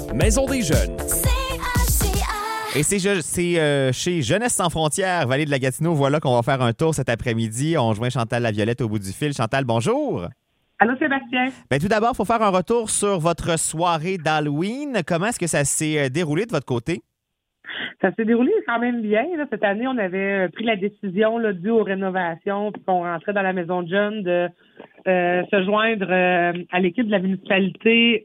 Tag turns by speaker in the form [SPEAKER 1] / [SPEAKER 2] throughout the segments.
[SPEAKER 1] Maison des jeunes.
[SPEAKER 2] Et c'est chez Jeunesse sans frontières, Vallée de la Gatineau. Voilà qu'on va faire un tour cet après-midi. On joint Chantal Laviolette au bout du fil. Chantal, bonjour.
[SPEAKER 3] Allô, Sébastien.
[SPEAKER 2] Bien, tout d'abord, il faut faire un retour sur votre soirée d'Halloween. Comment est-ce que ça s'est déroulé de votre côté?
[SPEAKER 3] Ça s'est déroulé quand même bien. Là. Cette année, on avait pris la décision là, due aux rénovations, puis qu'on rentrait dans la maison de jeunes, de se joindre à l'équipe de la municipalité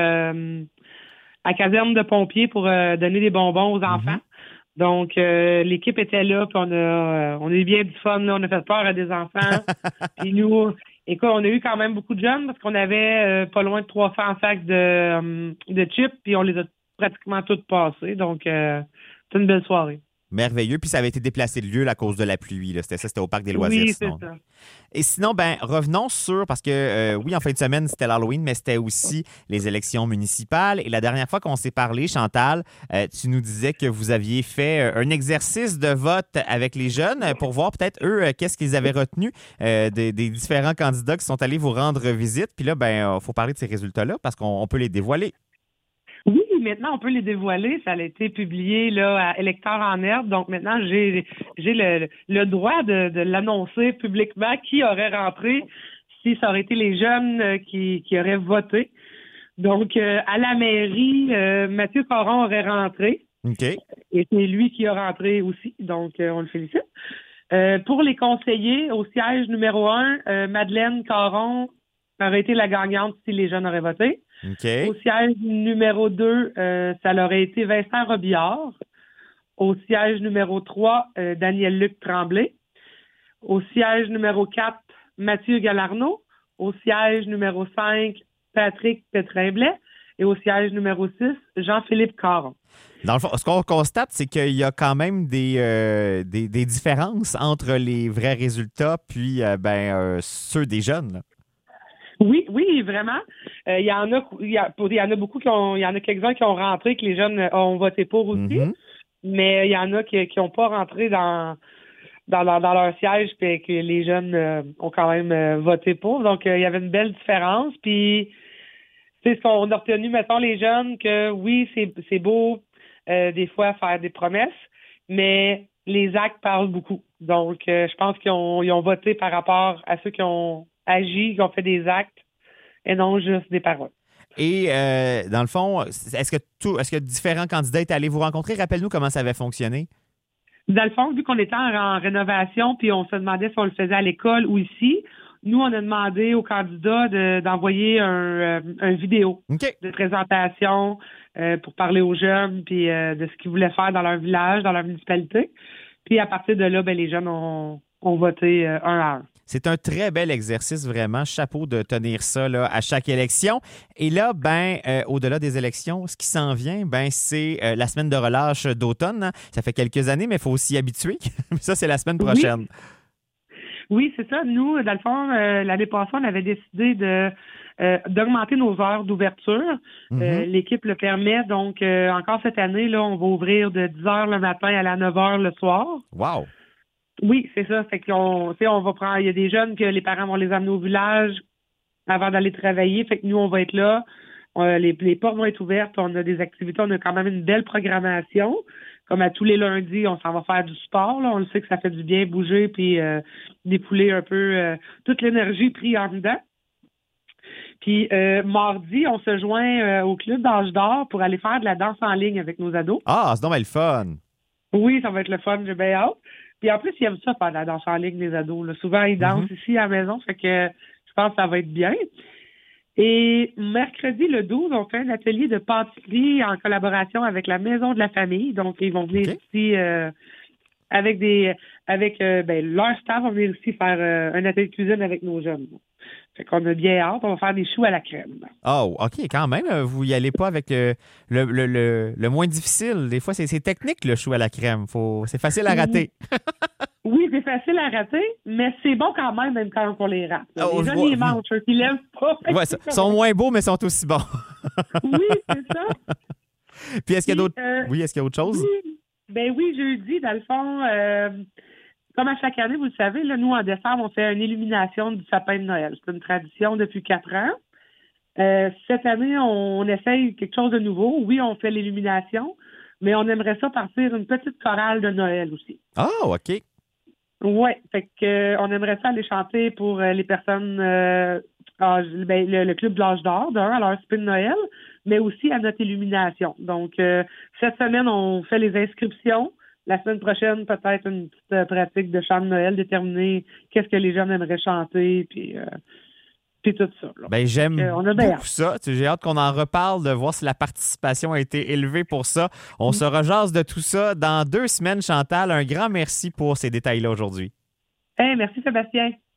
[SPEAKER 3] à caserne de pompiers pour donner des bonbons aux enfants. Donc, l'équipe était là, puis on a eu bien du fun. Là. On a fait peur à des enfants. Puis nous, écoute, on a eu quand même beaucoup de jeunes parce qu'on avait pas loin de 300 sacs de chips, puis on les a pratiquement toutes passées. Donc, c'est une belle soirée.
[SPEAKER 2] Merveilleux. Puis ça avait été déplacé de lieu à cause de la pluie. Là. C'était au Parc des Loisirs.
[SPEAKER 3] Oui,
[SPEAKER 2] sinon.
[SPEAKER 3] c'est ça.
[SPEAKER 2] Et sinon, revenons sur, parce que oui, en fin de semaine, c'était l'Halloween, mais c'était aussi les élections municipales. Et la dernière fois qu'on s'est parlé, Chantal, tu nous disais que vous aviez fait un exercice de vote avec les jeunes pour voir peut-être, eux, qu'est-ce qu'ils avaient retenu des différents candidats qui sont allés vous rendre visite. Puis là, il faut parler de ces résultats-là parce qu'on peut les dévoiler.
[SPEAKER 3] Oui, maintenant, on peut les dévoiler. Ça a été publié là, à Électeurs en herbe. Donc, maintenant, j'ai le droit de l'annoncer publiquement qui aurait rentré si ça aurait été les jeunes qui auraient voté. Donc, à la mairie, Mathieu Caron aurait rentré.
[SPEAKER 2] OK.
[SPEAKER 3] Et c'est lui qui a rentré aussi. Donc, on le félicite. Pour les conseillers, au siège numéro 1, Madeleine Caron aurait été la gagnante si les jeunes auraient voté.
[SPEAKER 2] OK.
[SPEAKER 3] Au siège numéro 2, ça aurait été Vincent Robillard. Au siège numéro 3, Daniel-Luc Tremblay. Au siège numéro 4, Mathieu Galarneau. Au siège numéro 5, Patrick Pétrin-Blais. Et au siège numéro 6, Jean-Philippe Caron.
[SPEAKER 2] Dans le fond, ce qu'on constate, c'est qu'il y a quand même des différences entre les vrais résultats puis ceux des jeunes. Là.
[SPEAKER 3] Oui, vraiment. Il y en a beaucoup il y en a quelques-uns qui ont rentré, que les jeunes ont voté pour aussi. Mais il y en a qui n'ont pas rentré dans leur siège, puis que les jeunes ont quand même voté pour. Donc, il y avait une belle différence. Puis, c'est ce qu'on a retenu, mettons, les jeunes, que oui, c'est beau des fois faire des promesses, mais les actes parlent beaucoup. Donc, je pense qu'ils ont voté par rapport à ceux qui ont agi, qui ont fait des actes et non juste des paroles.
[SPEAKER 2] Et dans le fond, est-ce que différents candidats étaient allés vous rencontrer? Rappelle-nous comment ça avait fonctionné.
[SPEAKER 3] Dans le fond, vu qu'on était en rénovation, puis on se demandait si on le faisait à l'école ou ici, nous, on a demandé aux candidats d'envoyer un vidéo de présentation pour parler aux jeunes, puis de ce qu'ils voulaient faire dans leur village, dans leur municipalité. Puis à partir de là, les jeunes ont voté un à un.
[SPEAKER 2] C'est un très bel exercice, vraiment. Chapeau de tenir ça là, à chaque élection. Et là, au-delà des élections, ce qui s'en vient, c'est la semaine de relâche d'automne. Hein. Ça fait quelques années, mais il faut s'y habituer. Ça, c'est la semaine prochaine.
[SPEAKER 3] Oui, c'est ça. Nous, dans le fond, l'année passée, on avait décidé d'augmenter nos heures d'ouverture. L'équipe le permet. Donc, encore cette année, là, on va ouvrir de 10 heures le matin à 9 heures le soir.
[SPEAKER 2] Wow!
[SPEAKER 3] Oui, c'est ça. Fait qu'on va prendre. Il y a des jeunes que les parents vont les amener au village avant d'aller travailler. Fait que nous, on va être là. Les portes vont être ouvertes. On a des activités. On a quand même une belle programmation. Comme à tous les lundis, on s'en va faire du sport. Là. On le sait que ça fait du bien bouger puis dépouler un peu toute l'énergie prise en dedans. Puis mardi, on se joint au club d'âge d'or pour aller faire de la danse en ligne avec nos ados.
[SPEAKER 2] Ah, c'est donc le fun!
[SPEAKER 3] Oui, ça va être le fun. J'ai bien hâte. Puis en plus, ils aiment ça faire de la danse en ligne, les ados. Là. Souvent, ils dansent ici à la maison. Fait que je pense que ça va être bien. Et mercredi, le 12, on fait un atelier de pâtisserie en collaboration avec la Maison de la Famille. Donc, ils vont venir ici avec leur staff vont venir ici faire un atelier de cuisine avec nos jeunes. Fait qu'on a bien hâte. On va faire des choux à la crème.
[SPEAKER 2] Oh, OK, quand même. Vous y allez pas avec le moins difficile. Des fois, c'est technique, le chou à la crème. C'est facile à rater.
[SPEAKER 3] Oui, c'est facile à rater, mais c'est bon quand même quand on les rate. Les jeunes, ils mangent, ils l'aiment pas.
[SPEAKER 2] Ouais, ils sont moins beaux, mais sont aussi bons.
[SPEAKER 3] Oui, c'est ça.
[SPEAKER 2] Puis, est-ce qu'il y a d'autres... est-ce qu'il y a autre chose?
[SPEAKER 3] Oui, jeudi, dans le fond, comme à chaque année, vous le savez, là, nous, en décembre, on fait une illumination du sapin de Noël. C'est une tradition depuis 4 ans. Cette année, on essaye quelque chose de nouveau. Oui, on fait l'illumination, mais on aimerait ça partir une petite chorale de Noël aussi.
[SPEAKER 2] Ah, OK.
[SPEAKER 3] Oui, fait que on aimerait ça aller chanter pour les personnes le club de l'âge d'or, à leur souper de Noël, mais aussi à notre illumination. Donc cette semaine, on fait les inscriptions. La semaine prochaine, peut-être une petite pratique de chant de Noël, déterminer qu'est-ce que les jeunes aimeraient chanter, puis tout ça. Là.
[SPEAKER 2] Ben, j'aime
[SPEAKER 3] on a bien
[SPEAKER 2] beaucoup ça. J'ai hâte qu'on en reparle, de voir si la participation a été élevée pour ça. On se rejase de tout ça dans 2 semaines, Chantal. Un grand merci pour ces détails-là aujourd'hui.
[SPEAKER 3] Hey, merci Sébastien.